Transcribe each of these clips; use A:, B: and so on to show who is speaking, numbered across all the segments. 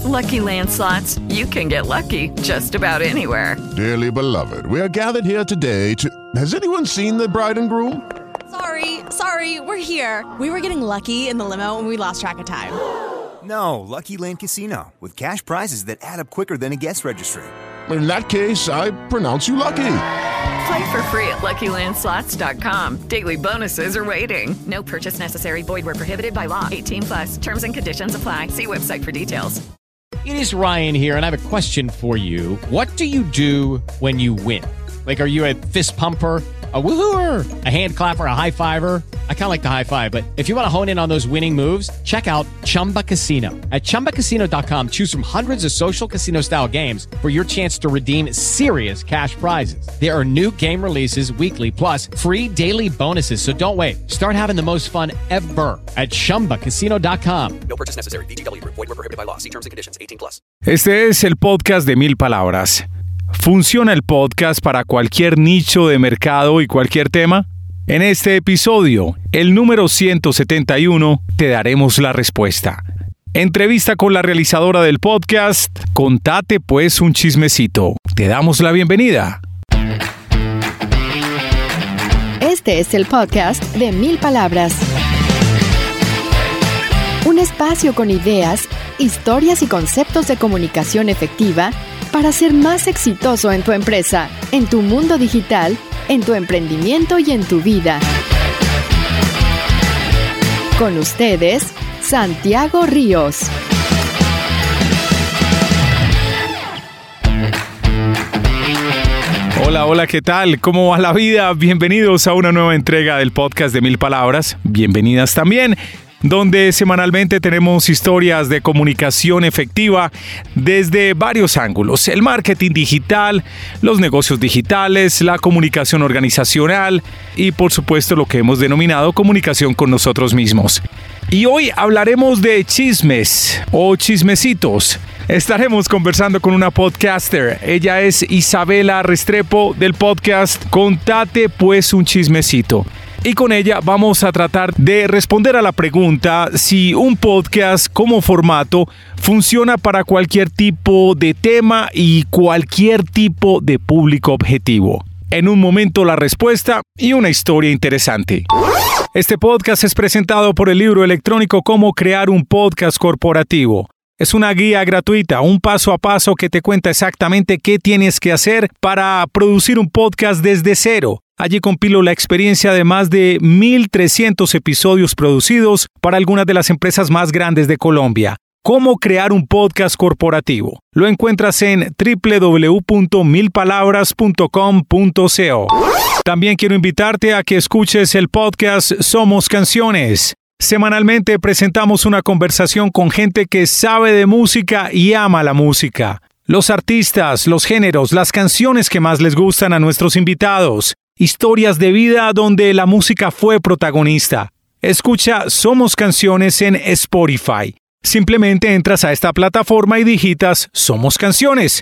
A: Lucky Land Slots, you can get lucky just about anywhere.
B: Dearly beloved, we are gathered here today to... Has anyone seen the bride and groom?
C: Sorry, we're here. We were getting lucky in the limo and we lost track of time.
D: No, Lucky Land Casino, with cash prizes that add up quicker than a guest registry.
B: In that case, I pronounce you lucky.
A: Play for free at LuckyLandSlots.com. Daily bonuses are waiting. No purchase necessary. Void where prohibited by law. 18+. Terms and conditions apply. See website for details.
E: It is Ryan here, and I have a question for you. What do you do when you win? Like, are you a fist pumper, a woohooer, a hand clapper, a high fiver? I kind of like the high five, but if you want to hone in on those winning moves, check out Chumba Casino. At ChumbaCasino.com, choose from hundreds of social casino-style games for your chance to redeem serious cash prizes. There are new game releases weekly, plus free daily bonuses, so don't wait. Start having the most fun ever at ChumbaCasino.com.
F: No purchase necessary. VGW Group. Void where prohibited by law. See terms and conditions. 18+.
G: Este es el podcast de 1000 palabras. ¿Funciona el podcast para cualquier nicho de mercado y cualquier tema? En este episodio, el número 171, te daremos la respuesta. Entrevista con la realizadora del podcast, Contate pues un chismecito. Te damos la bienvenida.
H: Este es el podcast de 1000 palabras. Un espacio con ideas, historias y conceptos de comunicación efectiva para ser más exitoso en tu empresa, en tu mundo digital, en tu emprendimiento y en tu vida. Con ustedes, Santiago Ríos.
G: Hola, ¿qué tal? ¿Cómo va la vida? Bienvenidos a una nueva entrega del podcast de 1000 palabras. Bienvenidas también, donde semanalmente tenemos historias de comunicación efectiva desde varios ángulos: el marketing digital, los negocios digitales, la comunicación organizacional y, por supuesto, lo que hemos denominado comunicación con nosotros mismos. Y hoy hablaremos de chismes o chismecitos. Estaremos conversando con una podcaster. Ella es Isabela Restrepo del podcast Contate pues un chismecito. Y con ella vamos a tratar de responder a la pregunta si un podcast como formato funciona para cualquier tipo de tema y cualquier tipo de público objetivo. En un momento la respuesta y una historia interesante. Este podcast es presentado por el libro electrónico Cómo crear un podcast corporativo. Es una guía gratuita, un paso a paso que te cuenta exactamente qué tienes que hacer para producir un podcast desde cero. Allí compilo la experiencia de más de 1,300 episodios producidos para algunas de las empresas más grandes de Colombia. Cómo crear un podcast corporativo. Lo encuentras en www.milpalabras.com.co. También quiero invitarte a que escuches el podcast Somos Canciones. Semanalmente presentamos una conversación con gente que sabe de música y ama la música. Los artistas, los géneros, las canciones que más les gustan a nuestros invitados. Historias de vida donde la música fue protagonista. Escucha Somos Canciones en Spotify. Simplemente entras a esta plataforma y digitas Somos Canciones.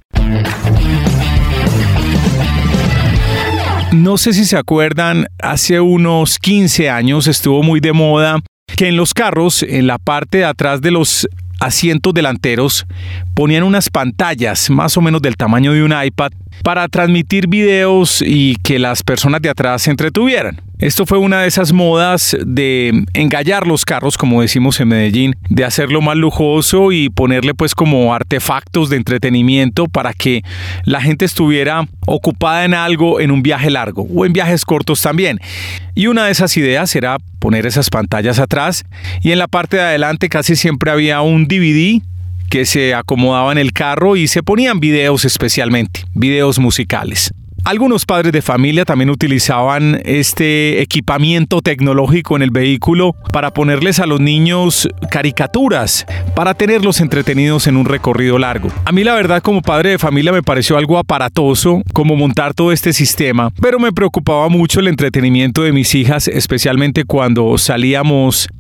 G: No sé si se acuerdan, hace unos 15 años estuvo muy de moda que en los carros, en la parte de atrás de los asientos delanteros, ponían unas pantallas más o menos del tamaño de un iPad para transmitir videos y que las personas de atrás se entretuvieran. Esto fue una de esas modas de engallar los carros, como decimos en Medellín, de hacerlo más lujoso y ponerle pues como artefactos de entretenimiento para que la gente estuviera ocupada en algo en un viaje largo o en viajes cortos también. Y una de esas ideas era poner esas pantallas atrás y en la parte de adelante casi siempre había un DVD que se acomodaba en el carro y se ponían videos, especialmente videos musicales. Algunos padres de familia también utilizaban este equipamiento tecnológico en el vehículo para ponerles a los niños caricaturas, para tenerlos entretenidos en un recorrido largo. A mí la verdad, como padre de familia, me pareció algo aparatoso como montar todo este sistema, pero me preocupaba mucho el entretenimiento de mis hijas, especialmente cuando salíamos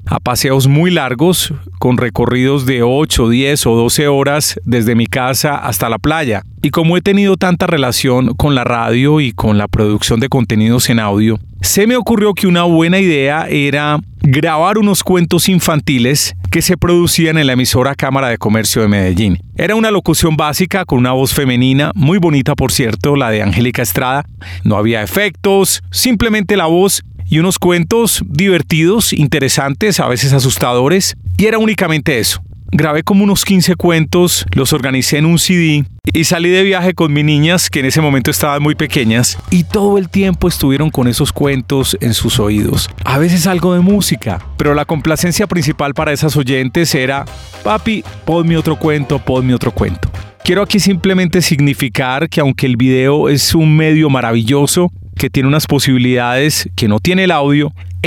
G: a paseos muy largos con recorridos de 8, 10 o 12 horas desde mi casa hasta la playa. Y como he tenido tanta relación con la radio y con la producción de contenidos en audio, se me ocurrió que una buena idea era grabar unos cuentos infantiles que se producían en la emisora Cámara de Comercio de Medellín. Era una locución básica con una voz femenina, muy bonita por cierto, la de Angélica Estrada. No había efectos, simplemente la voz y unos cuentos divertidos, interesantes, a veces asustadores, y era únicamente eso. Grabé como unos 15 cuentos, los organicé en un CD y salí de viaje con mis niñas, que en ese momento estaban muy pequeñas, y todo el tiempo estuvieron con esos cuentos en sus oídos. A veces algo de música, pero la complacencia principal para esas oyentes era: papi, ponme otro cuento, ponme otro cuento. Quiero aquí simplemente significar que aunque el video es un medio maravilloso, que tiene unas posibilidades que no tiene el audio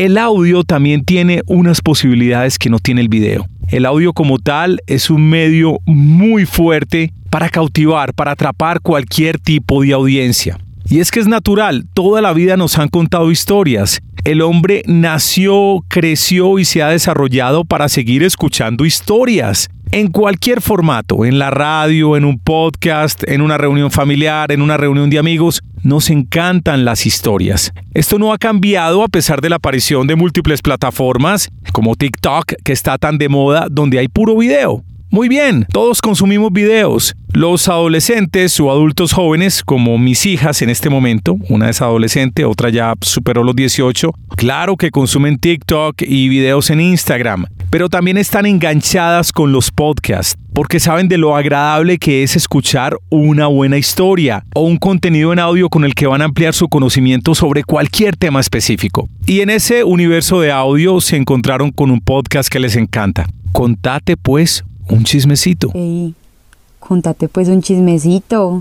G: también tiene unas posibilidades que no tiene el video. El audio como tal es un medio muy fuerte para cautivar, para atrapar cualquier tipo de audiencia. Y es que es natural, toda la vida nos han contado historias. El hombre nació, creció y se ha desarrollado para seguir escuchando historias. En cualquier formato, en la radio, en un podcast, en una reunión familiar, en una reunión de amigos, nos encantan las historias. Esto no ha cambiado a pesar de la aparición de múltiples plataformas como TikTok, que está tan de moda, donde hay puro video. Muy bien, todos consumimos videos. Los adolescentes o adultos jóvenes, como mis hijas en este momento, una es adolescente, otra ya superó los 18, claro que consumen TikTok y videos en Instagram, pero también están enganchadas con los podcasts, porque saben de lo agradable que es escuchar una buena historia o un contenido en audio con el que van a ampliar su conocimiento sobre cualquier tema específico. Y en ese universo de audio se encontraron con un podcast que les encanta. Contate pues un chismecito.
I: Ey, contate pues un chismecito.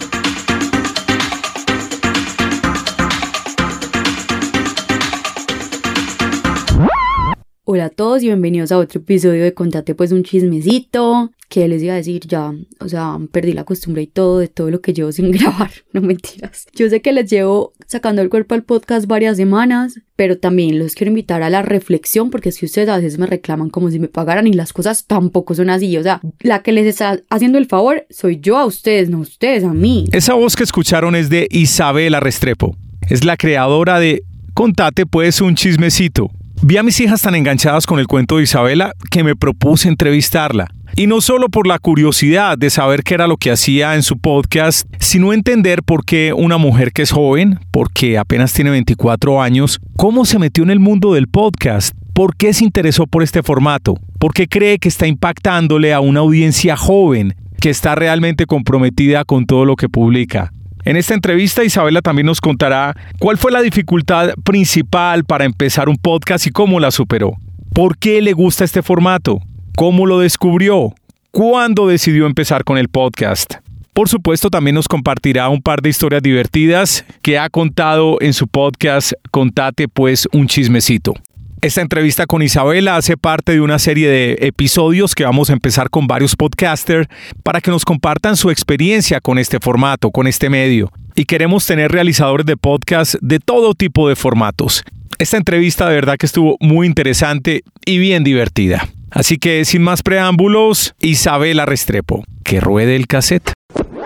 I: Hola a todos y bienvenidos a otro episodio de Contate pues un chismecito. ¿Qué les iba a decir? Ya, perdí la costumbre y todo de todo lo que llevo sin grabar, no mentiras. Yo sé que les llevo sacando el cuerpo al podcast varias semanas, pero también los quiero invitar a la reflexión, porque si ustedes a veces me reclaman como si me pagaran y las cosas tampoco son así. O sea, la que les está haciendo el favor soy yo a ustedes, no ustedes a mí.
G: Esa voz que escucharon es de Isabela Restrepo. Es la creadora de Contate pues un chismecito. Vi a mis hijas tan enganchadas con el cuento de Isabela que me propuse entrevistarla. Y no solo por la curiosidad de saber qué era lo que hacía en su podcast, sino entender por qué una mujer que es joven, porque apenas tiene 24 años, cómo se metió en el mundo del podcast, por qué se interesó por este formato, por qué cree que está impactándole a una audiencia joven que está realmente comprometida con todo lo que publica. En esta entrevista, Isabela también nos contará cuál fue la dificultad principal para empezar un podcast y cómo la superó. ¿Por qué le gusta este formato? ¿Cómo lo descubrió? ¿Cuándo decidió empezar con el podcast? Por supuesto, también nos compartirá un par de historias divertidas que ha contado en su podcast Contate pues un chismecito. Esta entrevista con Isabela hace parte de una serie de episodios que vamos a empezar con varios podcasters para que nos compartan su experiencia con este formato, con este medio. Y queremos tener realizadores de podcast de todo tipo de formatos. Esta entrevista de verdad que estuvo muy interesante y bien divertida. Así que sin más preámbulos, Isabela Restrepo, que ruede el cassette.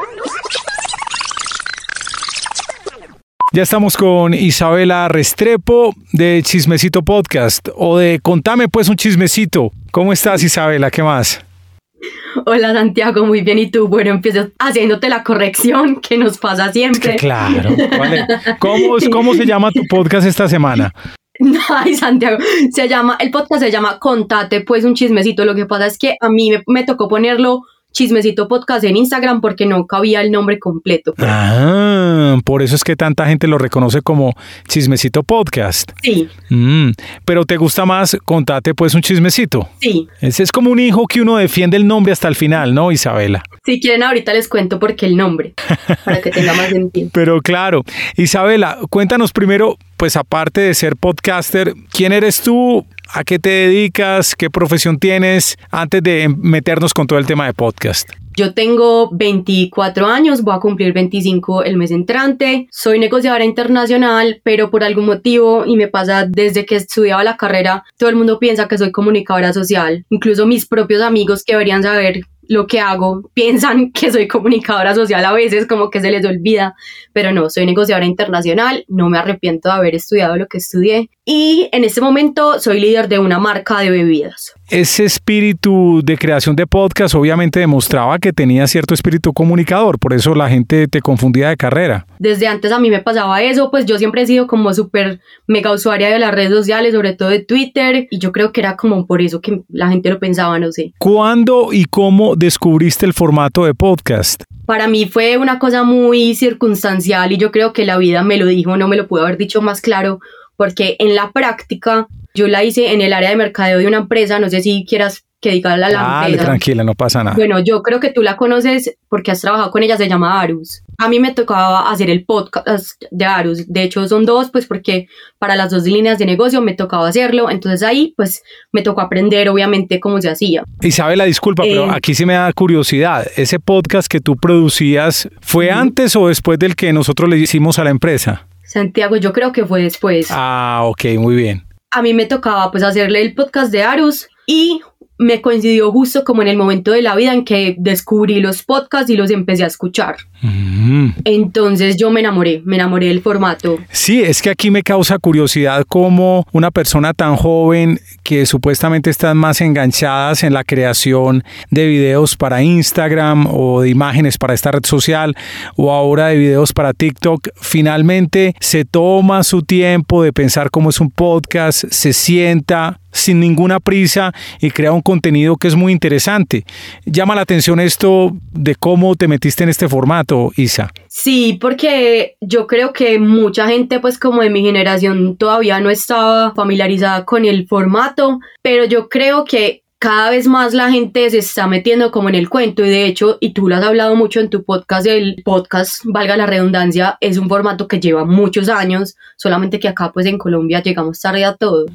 G: Ya estamos con Isabela Restrepo de Chismecito Podcast, o de Contame pues un chismecito. ¿Cómo estás, Isabela? ¿Qué más?
I: Hola, Santiago, muy bien. ¿Y tú? Bueno, empiezo haciéndote la corrección que nos pasa siempre.
G: Claro. Vale. ¿Cómo se llama tu podcast esta semana?
I: Ay, Santiago, el podcast se llama Contate pues un chismecito. Lo que pasa es que a mí me tocó ponerlo Chismecito Podcast en Instagram porque no cabía el nombre completo.
G: Por eso es que tanta gente lo reconoce como Chismecito Podcast.
I: Sí.
G: Pero ¿te gusta más Contate pues un chismecito?
I: Sí.
G: Ese es como un hijo que uno defiende el nombre hasta el final, ¿no, Isabela?
I: Si quieren ahorita les cuento por qué el nombre, para que tenga más sentido.
G: Pero claro, Isabela, cuéntanos primero, pues aparte de ser podcaster, ¿quién eres tú? ¿A qué te dedicas? ¿Qué profesión tienes? Antes de meternos con todo el tema de podcast.
I: Yo tengo 24 años, voy a cumplir 25 el mes entrante. Soy negociadora internacional, pero por algún motivo, y me pasa desde que estudiaba la carrera, todo el mundo piensa que soy comunicadora social. Incluso mis propios amigos que deberían saber lo que hago piensan que soy comunicadora social a veces, como que se les olvida, pero no, soy negociadora internacional, no me arrepiento de haber estudiado lo que estudié y en este momento soy líder de una marca de bebidas.
G: Ese espíritu de creación de podcast obviamente demostraba que tenía cierto espíritu comunicador, por eso la gente te confundía de carrera.
I: Desde antes a mí me pasaba eso, pues yo siempre he sido como súper mega usuaria de las redes sociales, sobre todo de Twitter, y yo creo que era como por eso que la gente lo pensaba, no sé.
G: ¿Cuándo y cómo descubriste el formato de podcast?
I: Para mí fue una cosa muy circunstancial y yo creo que la vida me lo dijo, no me lo pudo haber dicho más claro, porque en la práctica yo la hice en el área de mercadeo de una empresa, no sé si quieras que diga la empresa.
G: Dale, tranquila, no pasa nada.
I: Bueno, yo creo que tú la conoces porque has trabajado con ella, se llama Arus. A mí me tocaba hacer el podcast de Arus, de hecho son dos, pues porque para las dos líneas de negocio me tocaba hacerlo, entonces ahí pues me tocó aprender obviamente cómo se hacía.
G: Isabela, disculpa, pero aquí sí me da curiosidad, ¿ese podcast que tú producías fue antes o después del que nosotros le hicimos a la empresa?
I: Santiago, yo creo que fue después.
G: Ah, ok, muy bien.
I: A mí me tocaba pues hacerle el podcast de Arus y me coincidió justo como en el momento de la vida en que descubrí los podcasts y los empecé a escuchar. Entonces yo me enamoré del formato.
G: Sí, es que aquí me causa curiosidad cómo una persona tan joven que supuestamente están más enganchadas en la creación de videos para Instagram o de imágenes para esta red social o ahora de videos para TikTok, finalmente se toma su tiempo de pensar cómo es un podcast, se sienta sin ninguna prisa y crea un contenido que es muy interesante. Llama la atención esto de cómo te metiste en este formato, Isa.
I: Sí, porque yo creo que mucha gente pues como de mi generación todavía no estaba familiarizada con el formato, pero yo creo que cada vez más la gente se está metiendo como en el cuento y de hecho, y tú lo has hablado mucho en tu podcast, el podcast, valga la redundancia, es un formato que lleva muchos años, solamente que acá pues en Colombia llegamos tarde a todo.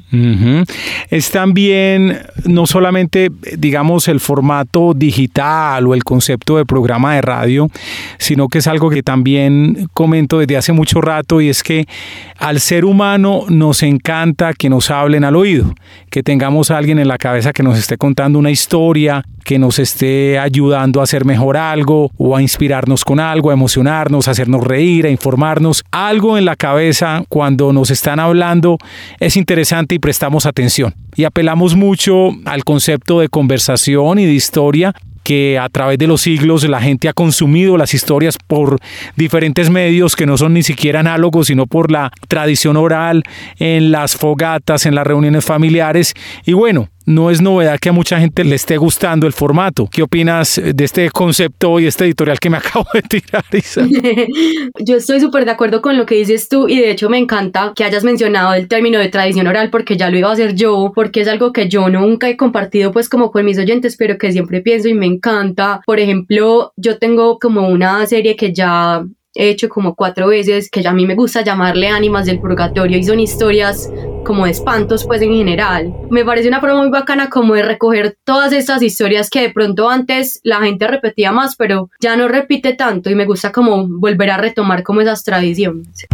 G: Es también no solamente digamos el formato digital o el concepto de programa de radio, sino que es algo que también comento desde hace mucho rato y es que al ser humano nos encanta que nos hablen al oído, que tengamos a alguien en la cabeza que nos esté contando una historia, que nos esté ayudando a hacer mejor algo o a inspirarnos con algo, a emocionarnos, a hacernos reír, a informarnos. Algo en la cabeza cuando nos están hablando es interesante y prestamos atención. Y apelamos mucho al concepto de conversación y de historia que a través de los siglos la gente ha consumido las historias por diferentes medios que no son ni siquiera análogos, sino por la tradición oral, en las fogatas, en las reuniones familiares. Y bueno, no es novedad que a mucha gente le esté gustando el formato. ¿Qué opinas de este concepto y este editorial que me acabo de tirar, Isa?
I: Yo estoy súper de acuerdo con lo que dices tú y de hecho me encanta que hayas mencionado el término de tradición oral porque ya lo iba a hacer yo, porque es algo que yo nunca he compartido pues como con mis oyentes, pero que siempre pienso y me encanta. Por ejemplo, yo tengo como una serie que ya he hecho como 4 veces, que ya a mí me gusta llamarle Ánimas del Purgatorio y son historias como de espantos pues en general. Me parece una forma muy bacana como de recoger todas estas historias que de pronto antes la gente repetía más, pero ya no repite tanto y me gusta como volver a retomar como esas tradiciones.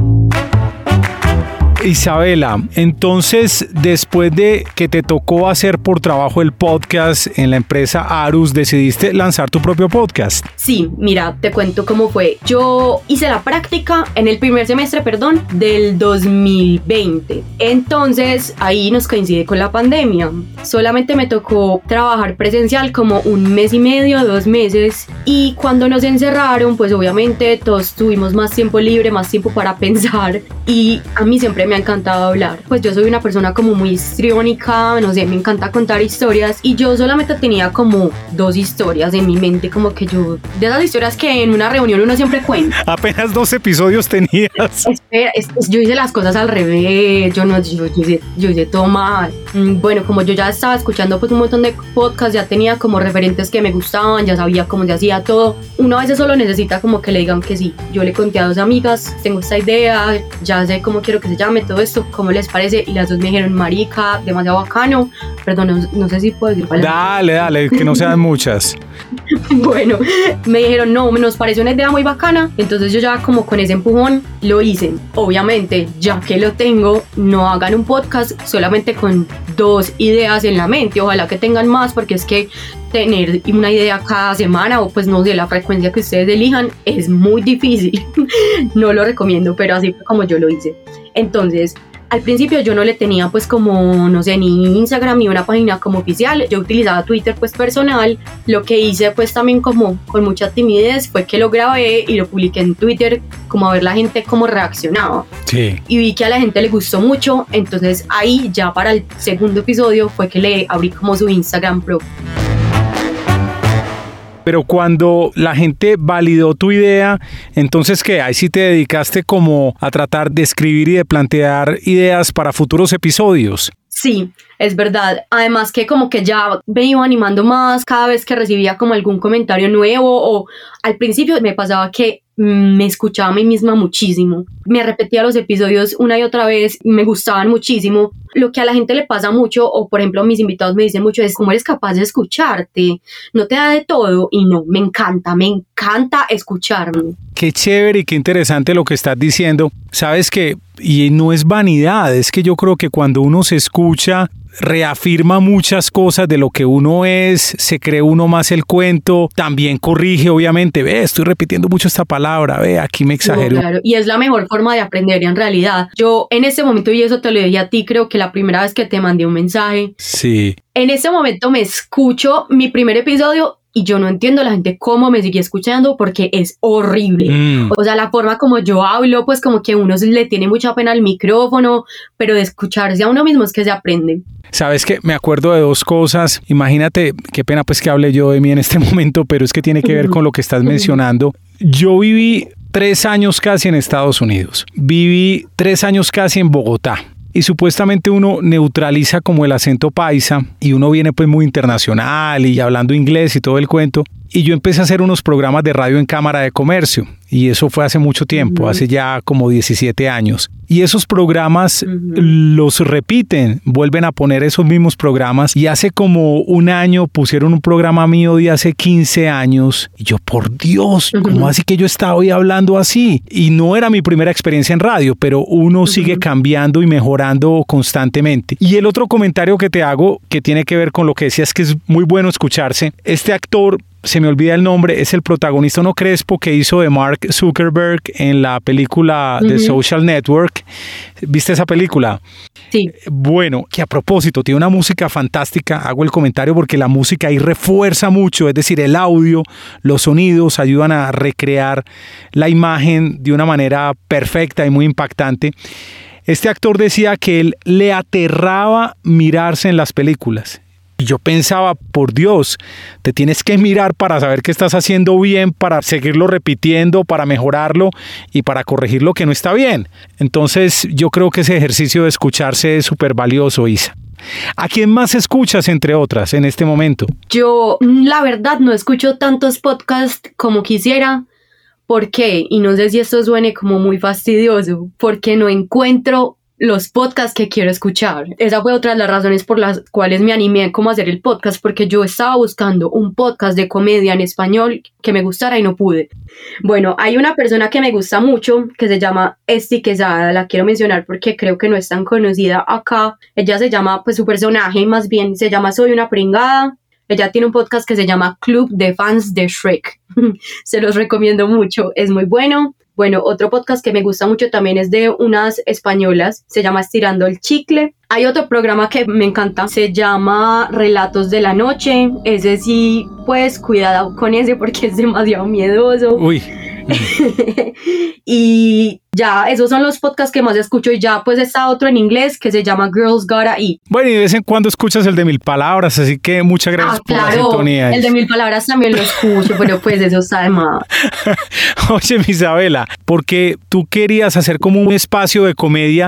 G: Isabela, entonces después de que te tocó hacer por trabajo el podcast en la empresa Arus, ¿decidiste lanzar tu propio podcast?
I: Sí, mira, te cuento cómo fue. Yo hice la práctica en el primer semestre, del 2020. Entonces ahí nos coincide con la pandemia. Solamente me tocó trabajar presencial como 1 mes y medio, 2 meses. Y cuando nos encerraron, pues obviamente todos tuvimos más tiempo libre, más tiempo para pensar. Y a mí siempre me ha encantado hablar. Pues yo soy una persona como muy histriónica, no sé, me encanta contar historias y yo solamente tenía como 2 historias en mi mente, como que yo, de esas historias que en una reunión uno siempre cuenta.
G: Apenas 2 episodios tenías.
I: Espera, yo hice las cosas al revés, yo hice todo mal. Bueno, como yo ya estaba escuchando pues un montón de podcasts, ya tenía como referentes que me gustaban, ya sabía cómo se hacía hacía todo. Uno a veces solo necesita como que le digan que sí. Yo le conté a 2 amigas, tengo esta idea, ya sé cómo quiero que se llame todo esto, ¿cómo les parece? Y las 2 me dijeron, marica, demasiado bacano. Perdón, no sé si puedo decir palabras.
G: Dale, que no sean muchas.
I: Bueno, me dijeron, no, nos parece una idea muy bacana. Entonces yo ya como con ese empujón lo hice. Obviamente, ya que lo tengo, no hagan un podcast solamente con 2 ideas en la mente. Ojalá que tengan más, porque es que tener una idea cada semana, o pues no sé, la frecuencia que ustedes elijan, es muy difícil. No lo recomiendo, pero así fue como yo lo hice. Entonces, al principio yo no le tenía pues como, no sé, ni Instagram ni una página como oficial. Yo utilizaba Twitter pues personal. Lo que hice pues también como con mucha timidez fue que lo grabé y lo publiqué en Twitter, como a ver la gente cómo reaccionaba.
G: Sí.
I: Y vi que a la gente le gustó mucho. Entonces ahí ya para el segundo episodio fue que le abrí como su Instagram propio.
G: Pero cuando la gente validó tu idea, entonces ¿qué? Ahí sí te dedicaste como a tratar de escribir y de plantear ideas para futuros episodios.
I: Sí, es verdad. Además que como que ya me iba animando más cada vez que recibía como algún comentario nuevo, o al principio me pasaba que me escuchaba a mí misma muchísimo. Me repetía los episodios una y otra vez y me gustaban muchísimo. Lo que a la gente le pasa mucho, o por ejemplo mis invitados me dicen mucho, es cómo eres capaz de escucharte, no te da de todo. Y no, me encanta escucharme.
G: Qué chévere y qué interesante lo que estás diciendo. Sabes que, y no es vanidad, es que yo creo que cuando uno se escucha, reafirma muchas cosas de lo que uno es, se cree uno más el cuento, también corrige, obviamente, estoy repitiendo mucho esta palabra, aquí me exagero.
I: No, claro, y es la mejor forma de aprender en realidad. Yo en ese momento, y eso te lo dije a ti, creo que la primera vez que te mandé un mensaje,
G: sí.
I: En ese momento me escucho mi primer episodio y yo no entiendo la gente cómo me sigue escuchando, porque es horrible. O sea, la forma como yo hablo, pues como que uno le tiene mucha pena al micrófono, pero de escucharse a uno mismo es que se aprende.
G: Sabes que me acuerdo de 2 cosas. Imagínate, qué pena pues que hable yo de mí en este momento, pero es que tiene que ver con lo que estás mencionando. Yo viví 3 años casi en Estados Unidos. Viví 3 años casi en Bogotá. Y supuestamente uno neutraliza como el acento paisa y uno viene pues muy internacional y hablando inglés y todo el cuento. Y yo empecé a hacer unos programas de radio en Cámara de Comercio, y eso fue hace mucho tiempo, hace ya como 17 años. Y esos programas los repiten, vuelven a poner esos mismos programas, y hace como un año pusieron un programa mío de hace 15 años, y yo, por Dios, ¿cómo así que yo estaba hoy hablando así? Y no era mi primera experiencia en radio, pero uno sigue cambiando y mejorando constantemente. Y el otro comentario que te hago, que tiene que ver con lo que decías, que es muy bueno escucharse, este actor, se me olvida el nombre, es el protagonista, uno Crespo, que hizo de Mark Zuckerberg en la película The Social Network. ¿Viste esa película?
I: Sí.
G: Bueno, que a propósito, tiene una música fantástica. Hago el comentario porque la música ahí refuerza mucho, es decir, el audio, los sonidos ayudan a recrear la imagen de una manera perfecta y muy impactante. Este actor decía que él le aterraba mirarse en las películas. Y yo pensaba, por Dios, te tienes que mirar para saber qué estás haciendo bien, para seguirlo repitiendo, para mejorarlo y para corregir lo que no está bien. Entonces, yo creo que ese ejercicio de escucharse es súper valioso, Isa. ¿A quién más escuchas, entre otras, en este momento?
I: Yo, la verdad, no escucho tantos podcasts como quisiera. ¿Por qué? Y no sé si esto suene como muy fastidioso, porque no encuentro los podcasts que quiero escuchar. Esa fue otra de las razones por las cuales me animé como a hacer el podcast, porque yo estaba buscando un podcast de comedia en español que me gustara y no pude. Bueno, hay una persona que me gusta mucho que se llama Esti Quesada, la quiero mencionar porque creo que no es tan conocida acá. Ella se llama, pues su personaje más bien se llama Soy una pringada. Ella tiene un podcast que se llama Club de Fans de Shrek. Se los recomiendo mucho, es muy bueno. Bueno, otro podcast que me gusta mucho también es de unas españolas, se llama Estirando el Chicle. Hay otro programa que me encanta, se llama Relatos de la Noche. Ese sí, pues cuidado con ese porque es demasiado miedoso.
G: Uy.
I: Y ya, esos son los podcasts que más escucho. Y ya pues está otro en inglés que se llama Girls Gotta Eat.
G: Bueno, y de vez en cuando escuchas el de 1000 palabras, así que muchas gracias por la sintonía.
I: El de 1000 palabras también lo escucho, pero pues eso está de más.
G: Oye, Isabela, porque tú querías hacer como un espacio de comedia,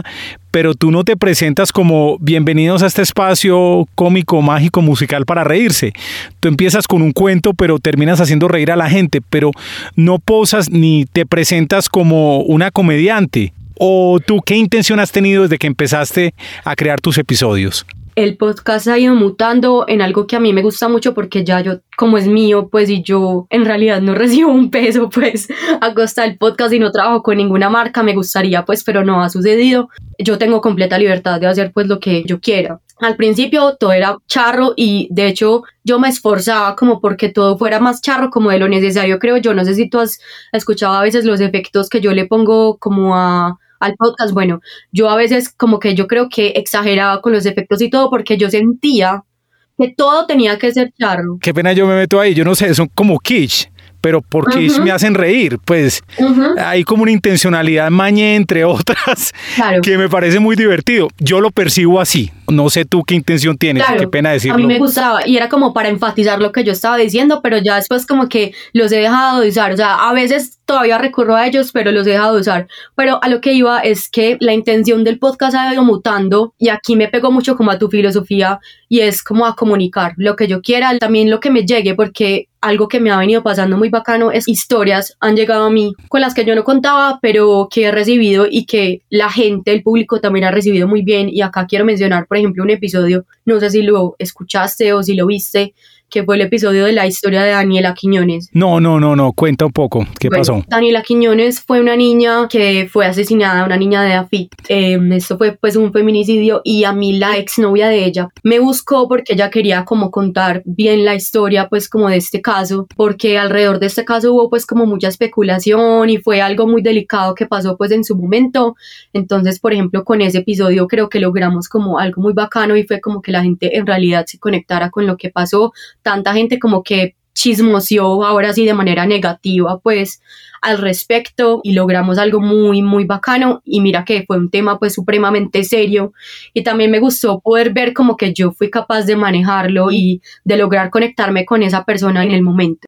G: pero tú no te presentas como bienvenidos a este espacio cómico, mágico, musical para reírse. Tú empiezas con un cuento, pero terminas haciendo reír a la gente, pero no posas ni te presentas como una comediante. ¿O tú qué intención has tenido desde que empezaste a crear tus episodios?
I: El podcast ha ido mutando en algo que a mí me gusta mucho porque ya yo, como es mío, pues, y yo en realidad no recibo un peso, pues, a costa del podcast y no trabajo con ninguna marca, me gustaría, pues, pero no ha sucedido. Yo tengo completa libertad de hacer, pues, lo que yo quiera. Al principio todo era charro y, de hecho, yo me esforzaba como porque todo fuera más charro como de lo necesario, creo yo. No sé si tú has escuchado a veces los efectos que yo le pongo como al podcast. Bueno, yo a veces como que yo creo que exageraba con los efectos y todo porque yo sentía que todo tenía que ser charro.
G: Qué pena yo me meto ahí, yo no sé, son como kitsch, pero por kitsch me hacen reír, pues hay como una intencionalidad mañe entre otras, claro, que me parece muy divertido. Yo lo percibo así, no sé tú qué intención tienes, claro, qué pena decirlo.
I: A mí me gustaba y era como para enfatizar lo que yo estaba diciendo, pero ya después como que los he dejado de usar, o sea, a veces todavía recurro a ellos, pero los he dejado de usar. Pero a lo que iba es que la intención del podcast ha ido mutando y aquí me pegó mucho como a tu filosofía y es como a comunicar lo que yo quiera, también lo que me llegue, porque algo que me ha venido pasando muy bacano es historias han llegado a mí con las que yo no contaba, pero que he recibido y que la gente, el público también ha recibido muy bien. Y acá quiero mencionar, por ejemplo, un episodio, no sé si lo escuchaste o si lo viste, que fue el episodio de la historia de Daniela Quiñones.
G: No, cuenta un poco, ¿qué pasó?
I: Daniela Quiñones fue una niña que fue asesinada, una niña de AFIT. Esto fue pues un feminicidio y a mí la exnovia de ella me buscó porque ella quería como contar bien la historia pues como de este caso, porque alrededor de este caso hubo pues como mucha especulación y fue algo muy delicado que pasó pues en su momento. Entonces, por ejemplo, con ese episodio creo que logramos como algo muy bacano y fue como que la gente en realidad se conectara con lo que pasó. Tanta gente como que chismoseó ahora sí de manera negativa pues al respecto y logramos algo muy muy bacano y mira que fue un tema pues supremamente serio y también me gustó poder ver como que yo fui capaz de manejarlo y de lograr conectarme con esa persona en el momento.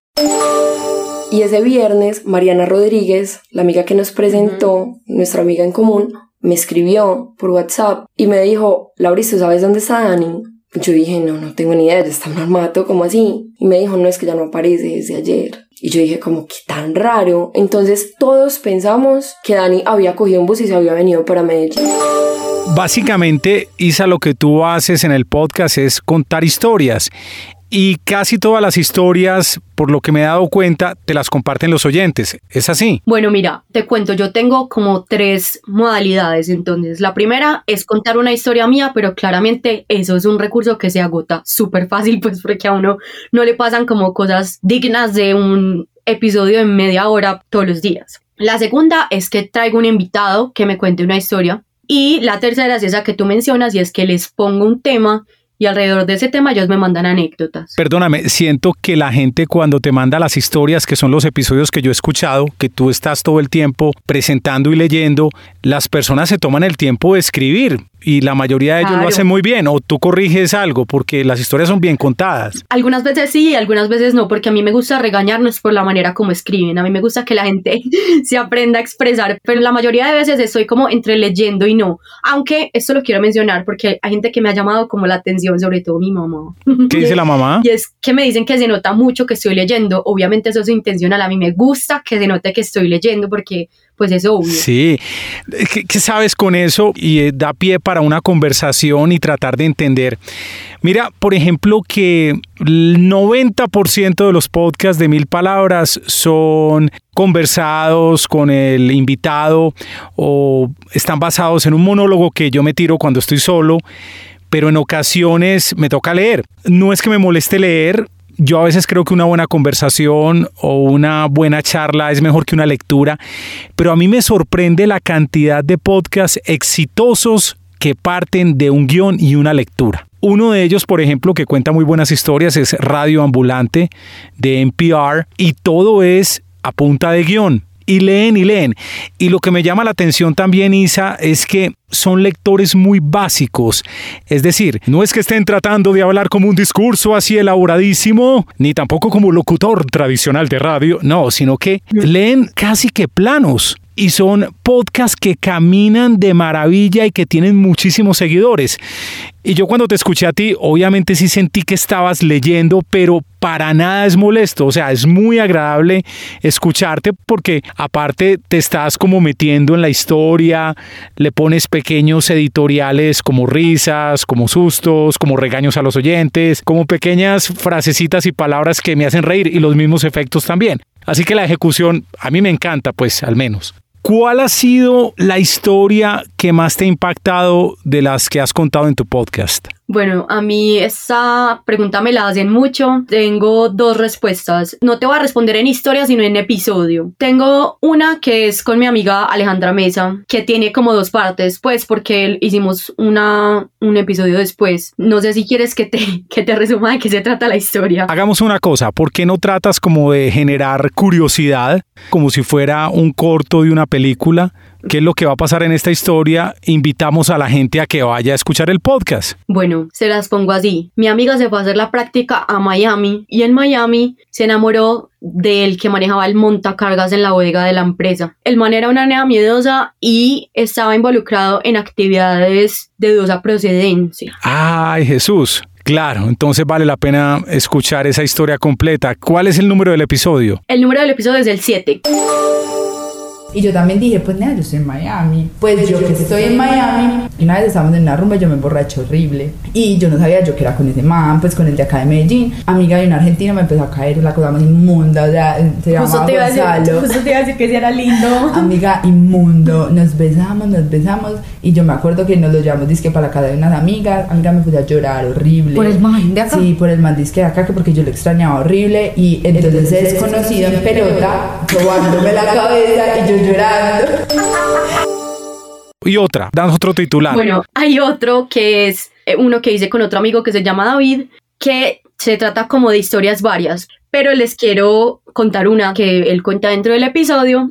J: Y ese viernes Mariana Rodríguez, la amiga que nos presentó, nuestra amiga en común, me escribió por WhatsApp y me dijo: Lauris, ¿tú sabes dónde está Dani? Yo dije, no tengo ni idea, ya está en Marmato, ¿cómo así? Y me dijo, no, es que ya no aparece desde ayer. Y yo dije, como que tan raro. Entonces todos pensamos que Dani había cogido un bus y se había venido para Medellín.
G: Básicamente, Isa, lo que tú haces en el podcast es contar historias. Y casi todas las historias, por lo que me he dado cuenta, te las comparten los oyentes. ¿Es así?
I: Bueno, mira, te cuento, yo tengo como 3 modalidades. Entonces, la primera es contar una historia mía, pero claramente eso es un recurso que se agota súper fácil, pues porque a uno no le pasan como cosas dignas de un episodio de media hora todos los días. La segunda es que traigo un invitado que me cuente una historia. Y la tercera es esa que tú mencionas y es que les pongo un tema y alrededor de ese tema ellos me mandan anécdotas.
G: Perdóname, siento que la gente cuando te manda las historias, que son los episodios que yo he escuchado, que tú estás todo el tiempo presentando y leyendo, las personas se toman el tiempo de escribir y la mayoría de ellos lo hacen muy bien, o tú corriges algo porque las historias son bien contadas.
I: Algunas veces sí y algunas veces no, porque a mí me gusta regañarnos por la manera como escriben. A mí me gusta que la gente se aprenda a expresar, pero la mayoría de veces estoy como entre leyendo y no. Aunque esto lo quiero mencionar porque hay gente que me ha llamado como la atención, sobre todo mi mamá.
G: ¿Qué dice la mamá?
I: Y es que me dicen que se nota mucho que estoy leyendo. Obviamente eso es intencional. A mí me gusta que se note que estoy leyendo porque pues es obvio.
G: Sí. ¿Qué sabes con eso? Y da pie para una conversación y tratar de entender. Mira, por ejemplo, que el 90% de los podcasts de 1000 palabras son conversados con el invitado o están basados en un monólogo que yo me tiro cuando estoy solo, pero en ocasiones me toca leer. No es que me moleste leer. Yo a veces creo que una buena conversación o una buena charla es mejor que una lectura, pero a mí me sorprende la cantidad de podcasts exitosos que parten de un guión y una lectura. Uno de ellos, por ejemplo, que cuenta muy buenas historias es Radio Ambulante de NPR y todo es a punta de guión. Y leen y leen. Y lo que me llama la atención también, Isa, es que son lectores muy básicos. Es decir, no es que estén tratando de hablar como un discurso así elaboradísimo, ni tampoco como locutor tradicional de radio, no, sino que leen casi que planos. y son podcasts que caminan de maravilla y que tienen muchísimos seguidores. Y yo cuando te escuché a ti, obviamente sí sentí que estabas leyendo, pero para nada es molesto. O sea, es muy agradable escucharte porque aparte te estás como metiendo en la historia, le pones pequeños editoriales como risas, como sustos, como regaños a los oyentes, como pequeñas frasecitas y palabras que me hacen reír y los mismos efectos también. Así que la ejecución a mí me encanta, pues al menos. ¿Cuál ha sido la historia que más te ha impactado de las que has contado en tu podcast?
I: Bueno, a mí esa pregunta me la hacen mucho. Tengo dos respuestas. No te voy a responder en historia, sino en episodio. Tengo una que es con mi amiga Alejandra Mesa, que tiene como dos partes, pues porque hicimos un episodio después. No sé si quieres que te resuma de qué se trata la historia.
G: Hagamos una cosa, ¿por qué no tratas como de generar curiosidad, como si fuera un corto de una película? ¿Qué es lo que va a pasar en esta historia? Invitamos a la gente a que vaya a escuchar el podcast.
I: Bueno, se las pongo así. Mi amiga se fue a hacer la práctica a Miami y en Miami se enamoró del que manejaba el montacargas en la bodega de la empresa. El man era una nena miedosa y estaba involucrado en actividades de dudosa procedencia.
G: ¡Ay, Jesús! Claro, entonces vale la pena escuchar esa historia completa. ¿Cuál es el número del episodio?
I: El número del episodio es el 7.
K: Y yo también dije, pues nada, yo estoy en Miami. Pues yo que estoy en Miami, y una vez estábamos en una rumba, yo me emborraché horrible. Y yo no sabía yo que era con ese man, pues con el de acá de Medellín. Amiga de un argentino me empezó a caer la cosa más inmunda, o sea, se llamaba Gonzalo.
C: Justo te iba a decir que sí era lindo.
K: Amiga, inmundo. Nos besamos. Y yo me acuerdo que nos lo llevamos disque para la casa de unas amigas. Amiga, me puse a llorar horrible.
I: ¿Por el man de acá?
K: Sí, por el man disque de acá, que porque yo lo extrañaba horrible. Y entonces el desconocido en pelota, robándome la cabeza y yo llorando.
G: Y otra, danos otro titular.
I: Bueno, hay otro que es uno que hice con otro amigo que se llama David, que se trata como de historias varias, pero les quiero contar una que él cuenta dentro del episodio,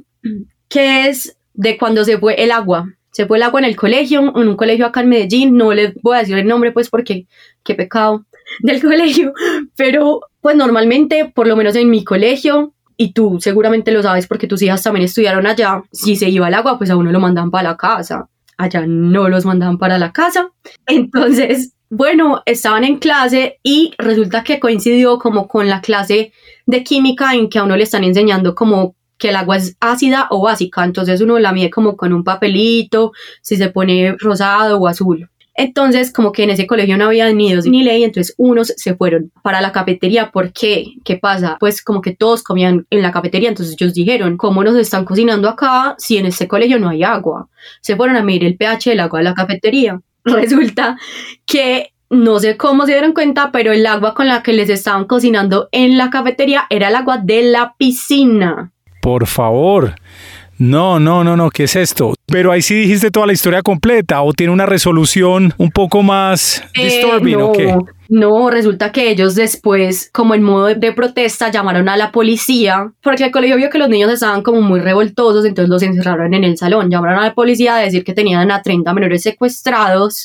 I: que es de cuando se fue el agua. Se fue el agua en el colegio, en un colegio acá en Medellín. No les voy a decir el nombre pues porque qué pecado del colegio, pero pues normalmente, por lo menos en mi colegio, y tú seguramente lo sabes porque tus hijas también estudiaron allá, si se iba al agua, pues a uno lo mandaban para la casa. Allá no los mandaban para la casa. Entonces, bueno, estaban en clase y resulta que coincidió como con la clase de química en que a uno le están enseñando como que el agua es ácida o básica. Entonces uno la mide como con un papelito, si se pone rosado o azul. Entonces, como que en ese colegio no había ni nidos ni ley, entonces unos se fueron para la cafetería. ¿Por qué? ¿Qué pasa? Pues como que todos comían en la cafetería, entonces ellos dijeron, ¿cómo nos están cocinando acá si en este colegio no hay agua? Se fueron a medir el pH del agua de la cafetería. Resulta que no sé cómo se dieron cuenta, pero el agua con la que les estaban cocinando en la cafetería era el agua de la piscina.
G: Por favor. No, ¿qué es esto? Pero ahí sí dijiste toda la historia completa, ¿o tiene una resolución un poco más disturbing o qué?
I: No, resulta que ellos después, como en modo de protesta, llamaron a la policía, porque el colegio vio que los niños estaban como muy revoltosos, entonces los encerraron en el salón. Llamaron a la policía a decir que tenían a 30 menores secuestrados.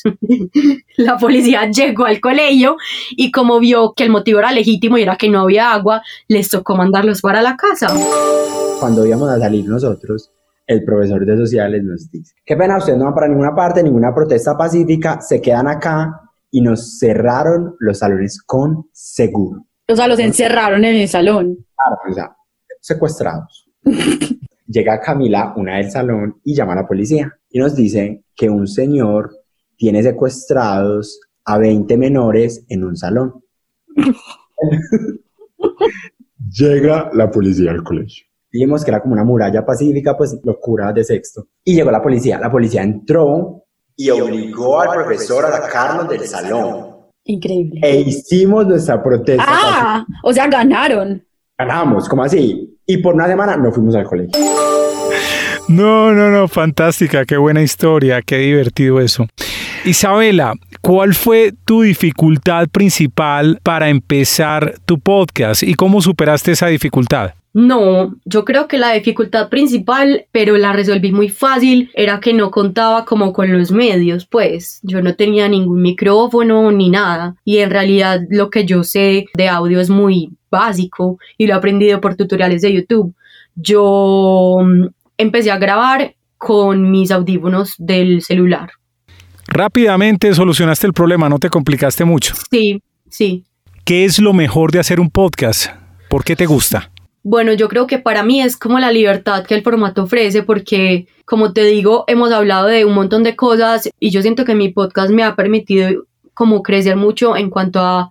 I: La policía llegó al colegio y como vio que el motivo era legítimo y era que no había agua, les tocó mandarlos para la casa.
L: Cuando íbamos a salir nosotros, el profesor de sociales nos dice: qué pena, ustedes no van para ninguna parte, ninguna protesta pacífica, se quedan acá, y nos cerraron los salones con seguro.
I: O sea, los encerraron en el salón.
L: Claro, o sea, secuestrados. Llega Camila, una del salón, y llama a la policía y nos dice que un señor tiene secuestrados a 20 menores en un salón. Llega la policía al colegio. Dijimos que era como una muralla pacífica, pues locura de sexto. Y llegó la policía entró y obligó al profesor a sacarnos del salón.
I: Increíble.
L: E hicimos nuestra protesta.
I: Ah, o sea, ganaron.
L: Ganamos, ¿cómo así? Y por una semana no fuimos al colegio.
G: No, fantástica, qué buena historia, qué divertido eso. Isabela, ¿cuál fue tu dificultad principal para empezar tu podcast y cómo superaste esa dificultad?
I: No, yo creo que la dificultad principal, pero la resolví muy fácil, era que no contaba como con los medios, pues yo no tenía ningún micrófono ni nada, y en realidad lo que yo sé de audio es muy básico y lo he aprendido por tutoriales de YouTube. Yo empecé a grabar con mis audífonos del celular.
G: Rápidamente solucionaste el problema, no te complicaste mucho.
I: Sí, sí.
G: ¿Qué es lo mejor de hacer un podcast? ¿Por qué te gusta?
I: Bueno, yo creo que para mí es como la libertad que el formato ofrece porque, como te digo, hemos hablado de un montón de cosas y yo siento que mi podcast me ha permitido como crecer mucho en cuanto a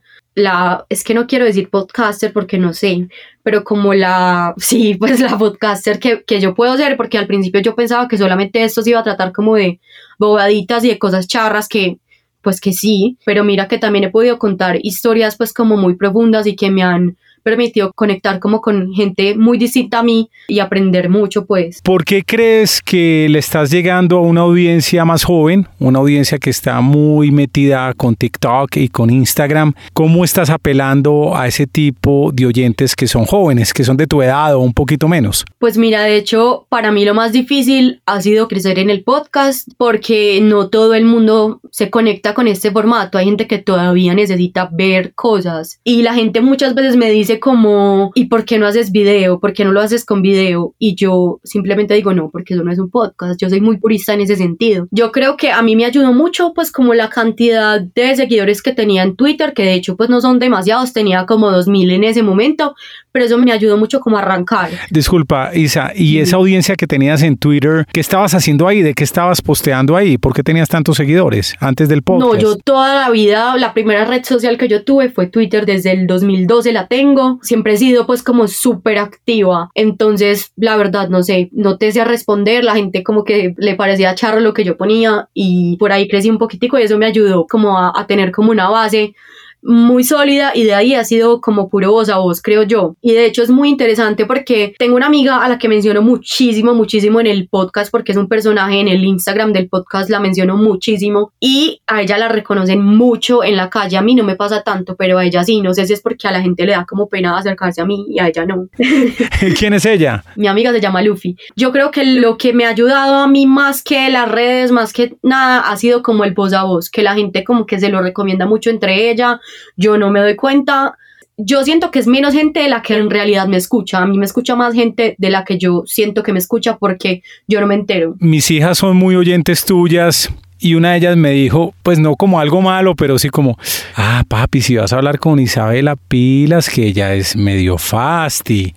I: es que no quiero decir podcaster porque no sé, pero como la podcaster que yo puedo ser, porque al principio yo pensaba que solamente esto se iba a tratar como de bobaditas y de cosas charras que sí, pero mira que también he podido contar historias pues como muy profundas y que me han permitido conectar como con gente muy distinta a mí y aprender mucho pues.
G: ¿Por qué crees que le estás llegando a una audiencia más joven, una audiencia que está muy metida con TikTok y con Instagram? ¿Cómo estás apelando a ese tipo de oyentes que son jóvenes, que son de tu edad o un poquito menos?
I: Pues mira, de hecho, para mí lo más difícil ha sido crecer en el podcast porque no todo el mundo se conecta con este formato. Hay gente que todavía necesita ver cosas y la gente muchas veces me dice como, ¿y por qué no haces video? ¿Por qué no lo haces con video? Y yo simplemente digo, no, porque eso no es un podcast. Yo soy muy purista en ese sentido. Yo creo que a mí me ayudó mucho pues como la cantidad de seguidores que tenía en Twitter, que de hecho pues no son demasiados, tenía como 2,000 en ese momento, pero eso me ayudó mucho como a arrancar.
G: Disculpa, Isa, ¿y esa audiencia que tenías en Twitter, qué estabas haciendo ahí? ¿De qué estabas posteando ahí? ¿Por qué tenías tantos seguidores antes del podcast?
I: No, yo toda la vida, la primera red social que yo tuve fue Twitter, desde el 2012 la tengo. Siempre he sido pues como súper activa, entonces la verdad no sé, no te sé responder, la gente como que le parecía charro lo que yo ponía y por ahí crecí un poquitico y eso me ayudó como a tener como una base muy sólida y de ahí ha sido como puro voz a voz, creo yo. Y de hecho es muy interesante porque tengo una amiga a la que menciono muchísimo en el podcast porque es un personaje en el Instagram del podcast, la menciono muchísimo y a ella la reconocen mucho en la calle. A mí no me pasa tanto, pero a ella sí. No sé si es porque a la gente le da como pena acercarse a mí y a ella no.
G: ¿Quién es ella?
I: Mi amiga se llama Luffy. Yo creo que lo que me ha ayudado a mí más que las redes, más que nada, ha sido como el voz a voz, que la gente como que se lo recomienda mucho entre ella. Yo no me doy cuenta. Yo siento que es menos gente de la que en realidad me escucha. A mí me escucha más gente de la que yo siento que me escucha porque yo no me entero.
G: Mis hijas son muy oyentes tuyas y una de ellas me dijo, pues no como algo malo, pero sí como, papi, si vas a hablar con Isabela, pilas, que ella es medio fasti.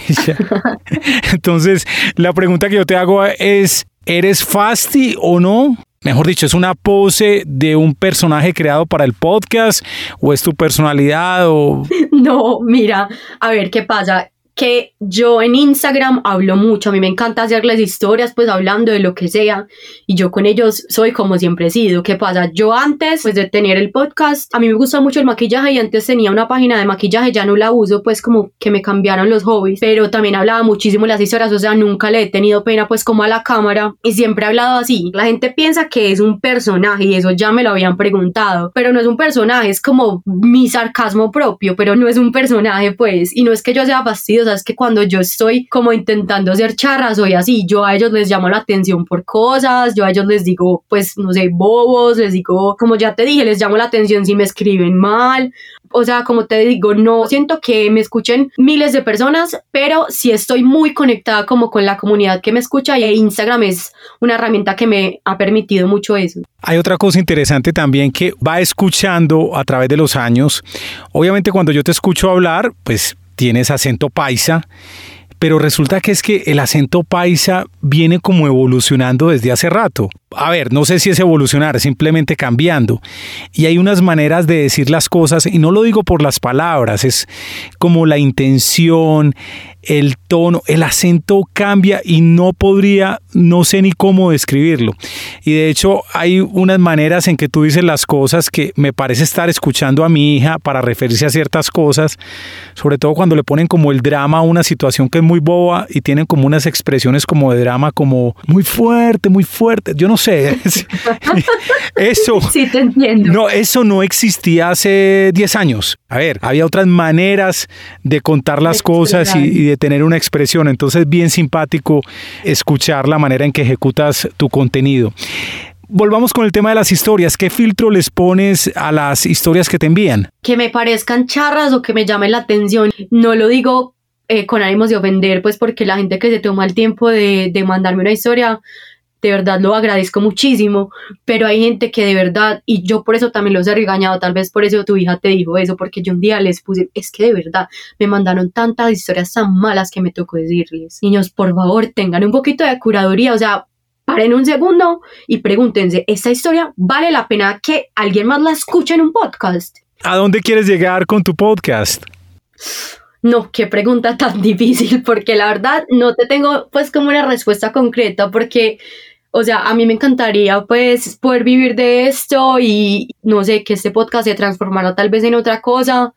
G: Entonces, la pregunta que yo te hago es, ¿eres fasti o no? Mejor dicho, ¿es una pose de un personaje creado para el podcast o es tu personalidad o...?
I: No, mira, a ver, ¿qué pasa? Que yo en Instagram hablo mucho, a mí me encanta hacerles historias pues hablando de lo que sea y yo con ellos soy como siempre he sido. ¿Qué pasa? Yo antes pues de tener el podcast, a mí me gusta mucho el maquillaje y antes tenía una página de maquillaje, ya no la uso pues como que me cambiaron los hobbies, pero también hablaba muchísimo las historias, o sea, nunca le he tenido pena pues como a la cámara y siempre he hablado así. La gente piensa que es un personaje y eso ya me lo habían preguntado, pero no es un personaje, es como mi sarcasmo propio, pero no es un personaje pues, y no es que yo sea fastidiosa. Es que cuando yo estoy como intentando ser charra, soy así. Yo a ellos les llamo la atención por cosas, yo a ellos les digo, pues, no sé, bobos, les digo, como ya te dije, les llamo la atención si me escriben mal. O sea, como te digo, no siento que me escuchen miles de personas, pero sí estoy muy conectada como con la comunidad que me escucha y Instagram es una herramienta que me ha permitido mucho eso.
G: Hay otra cosa interesante también que va escuchando a través de los años. Obviamente cuando yo te escucho hablar, pues tienes acento paisa, pero resulta que es que el acento paisa viene como evolucionando desde hace rato. A ver, no sé si es evolucionar, simplemente cambiando. Y hay unas maneras de decir las cosas, y no lo digo por las palabras, es como la intención, el tono, el acento cambia y no sé ni cómo describirlo. Y de hecho hay unas maneras en que tú dices las cosas que me parece estar escuchando a mi hija para referirse a ciertas cosas, sobre todo cuando le ponen como el drama a una situación que es muy boba y tienen como unas expresiones como de drama como muy fuerte, yo no sé. Eso.
I: Sí, te entiendo.
G: No, eso no existía hace 10 años. A ver, había otras maneras de contar las cosas y de tener una expresión. Entonces, bien simpático escuchar la manera en que ejecutas tu contenido. Volvamos con el tema de las historias. ¿Qué filtro les pones a las historias que te envían?
I: Que me parezcan charras o que me llamen la atención. No lo digo con ánimos de ofender, pues porque la gente que se toma el tiempo de mandarme una historia, de verdad lo agradezco muchísimo, pero hay gente que de verdad, y yo por eso también los he regañado, tal vez por eso tu hija te dijo eso, porque yo un día les puse, es que de verdad me mandaron tantas historias tan malas que me tocó decirles, niños, por favor, tengan un poquito de curaduría, o sea, paren un segundo y pregúntense, ¿esta historia vale la pena que alguien más la escuche en un podcast?
G: ¿A dónde quieres llegar con tu podcast?
I: No, qué pregunta tan difícil, porque la verdad no te tengo pues como una respuesta concreta, porque, o sea, a mí me encantaría pues poder vivir de esto y no sé, que este podcast se transformara tal vez en otra cosa,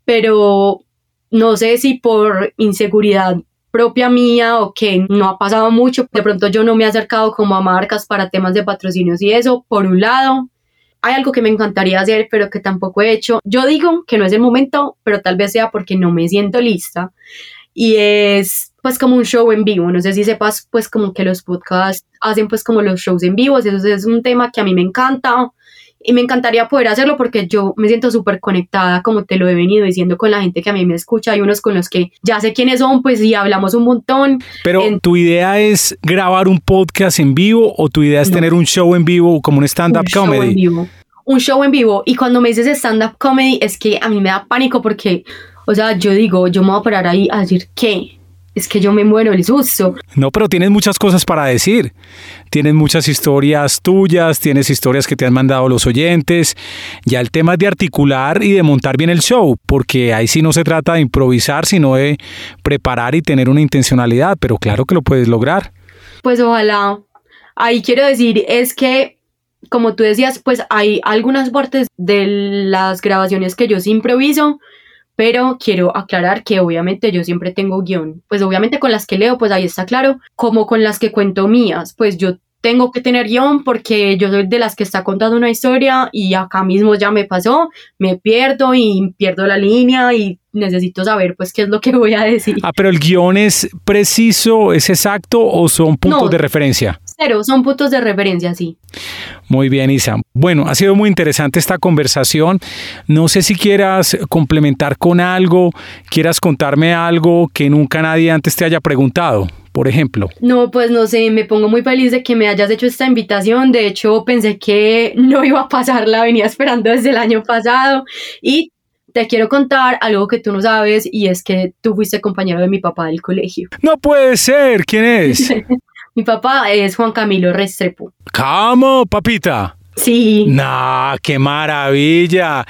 I: pero no sé si por inseguridad propia mía o que no ha pasado mucho, de pronto yo no me he acercado como a marcas para temas de patrocinios y eso, por un lado. Hay algo que me encantaría hacer, pero que tampoco he hecho. Yo digo que no es el momento, pero tal vez sea porque no me siento lista. Y es pues como un show en vivo. No sé si sepas pues como que los podcasts hacen pues como los shows en vivo. Eso es un tema que a mí me encanta. Y me encantaría poder hacerlo porque yo me siento súper conectada, como te lo he venido diciendo, con la gente que a mí me escucha. Hay unos con los que ya sé quiénes son, pues y hablamos un montón.
G: Pero ¿tu idea es grabar un podcast en vivo o tu idea es tener un show en vivo como un stand-up comedy?
I: Un show en vivo. Un show en vivo. Y cuando me dices stand-up comedy es que a mí me da pánico porque, o sea, yo digo, yo me voy a parar ahí a decir ¿qué? Es que yo me muero el susto.
G: No, pero tienes muchas cosas para decir. Tienes muchas historias tuyas, tienes historias que te han mandado los oyentes. Ya el tema es de articular y de montar bien el show, porque ahí sí no se trata de improvisar, sino de preparar y tener una intencionalidad, pero claro que lo puedes lograr.
I: Pues ojalá. Ahí quiero decir, es que, como tú decías, pues hay algunas partes de las grabaciones que yo sí improviso, pero quiero aclarar que obviamente yo siempre tengo guión. Pues obviamente con las que leo, pues ahí está claro, como con las que cuento mías, pues yo tengo que tener guión porque yo soy de las que está contando una historia y acá mismo ya me pasó, me pierdo y pierdo la línea y necesito saber pues qué es lo que voy a decir.
G: Ah, pero el guión es preciso, es exacto o son puntos de referencia?
I: Cero, son puntos de referencia, sí.
G: Muy bien, Isa. Bueno, ha sido muy interesante esta conversación. No sé si quieras complementar con algo, quieras contarme algo que nunca nadie antes te haya preguntado, por ejemplo.
I: No, pues no sé, me pongo muy feliz de que me hayas hecho esta invitación. De hecho, pensé que no iba a pasar, la venía esperando desde el año pasado. Y te quiero contar algo que tú no sabes, y es que tú fuiste compañero de mi papá del colegio.
G: ¡No puede ser! ¿Quién es?
I: Mi papá es Juan Camilo Restrepo.
G: ¿Cómo, papita?
I: Sí.
G: ¡Nah, qué maravilla!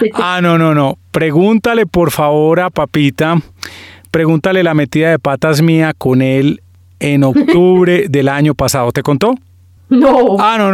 G: No. Pregúntale, por favor, a papita. Pregúntale la metida de patas mía con él en octubre del año pasado. ¿Te contó?
I: No.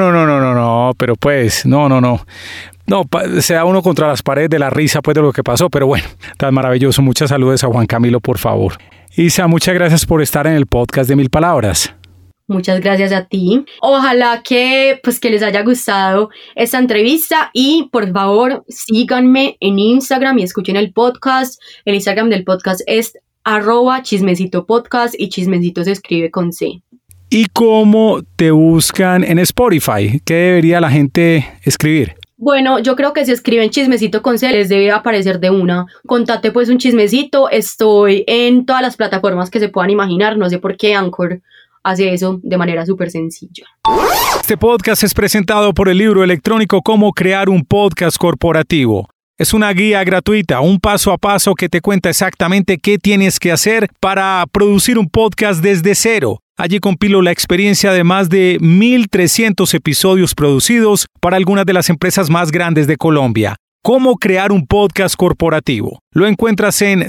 G: No, pero pues, no. No, se da uno contra las paredes de la risa pues de lo que pasó, pero bueno, tan maravilloso. Muchas saludos a Juan Camilo, por favor. Isa, muchas gracias por estar en el podcast de Mil Palabras.
I: Muchas gracias a ti. Ojalá que les haya gustado esta entrevista y por favor síganme en Instagram y escuchen el podcast. El Instagram del podcast es @chismecitopodcast y chismecito se escribe con C.
G: ¿Y cómo te buscan en Spotify? ¿Qué debería la gente escribir?
I: Bueno, yo creo que si escriben chismecito con C les debe aparecer de una. Contate pues un chismecito. Estoy en todas las plataformas que se puedan imaginar. No sé por qué Anchor hace eso de manera súper sencilla.
G: Este podcast es presentado por el libro electrónico Cómo crear un podcast corporativo. Es una guía gratuita, un paso a paso que te cuenta exactamente qué tienes que hacer para producir un podcast desde cero. Allí compilo la experiencia de más de 1,300 episodios producidos para algunas de las empresas más grandes de Colombia. Cómo crear un podcast corporativo. Lo encuentras en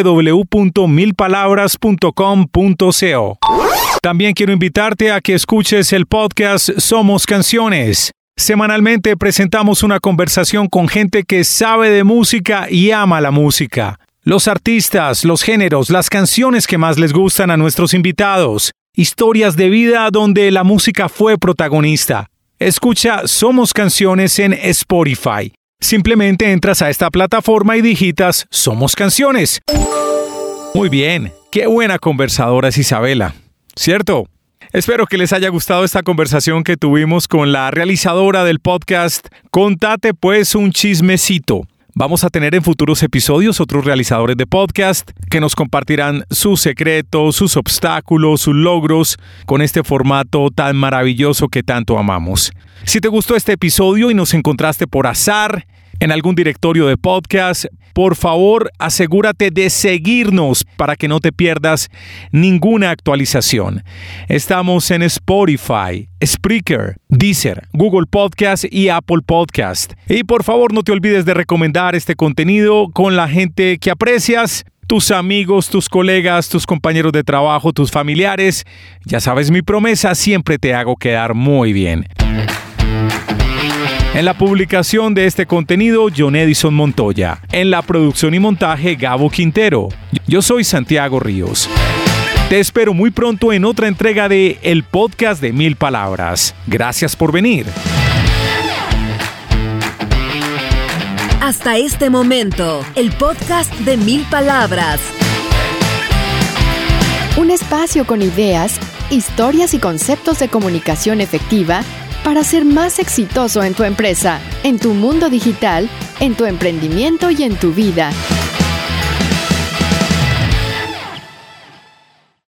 G: www.milpalabras.com.co. También quiero invitarte a que escuches el podcast Somos Canciones. Semanalmente presentamos una conversación con gente que sabe de música y ama la música. Los artistas, los géneros, las canciones que más les gustan a nuestros invitados. Historias de vida donde la música fue protagonista. Escucha Somos Canciones en Spotify. Simplemente entras a esta plataforma y digitas Somos Canciones. Muy bien, qué buena conversadora es Isabela, ¿cierto? Espero que les haya gustado esta conversación que tuvimos con la realizadora del podcast Contate pues un chismecito. Vamos a tener en futuros episodios otros realizadores de podcast que nos compartirán sus secretos, sus obstáculos, sus logros con este formato tan maravilloso que tanto amamos. Si te gustó este episodio y nos encontraste por azar en algún directorio de podcast, por favor, asegúrate de seguirnos para que no te pierdas ninguna actualización. Estamos en Spotify, Spreaker, Deezer, Google Podcast y Apple Podcast. Y por favor, no te olvides de recomendar este contenido con la gente que aprecias, tus amigos, tus colegas, tus compañeros de trabajo, tus familiares. Ya sabes mi promesa, siempre te hago quedar muy bien. En la publicación de este contenido, John Edison Montoya. En la producción y montaje, Gabo Quintero. Yo soy Santiago Ríos. Te espero muy pronto en otra entrega de El Podcast de 1000 Palabras. Gracias por venir.
M: Hasta este momento, el podcast de 1000 Palabras.
H: Un espacio con ideas, historias y conceptos de comunicación efectiva para ser más exitoso en tu empresa, en tu mundo digital, en tu emprendimiento y en tu vida.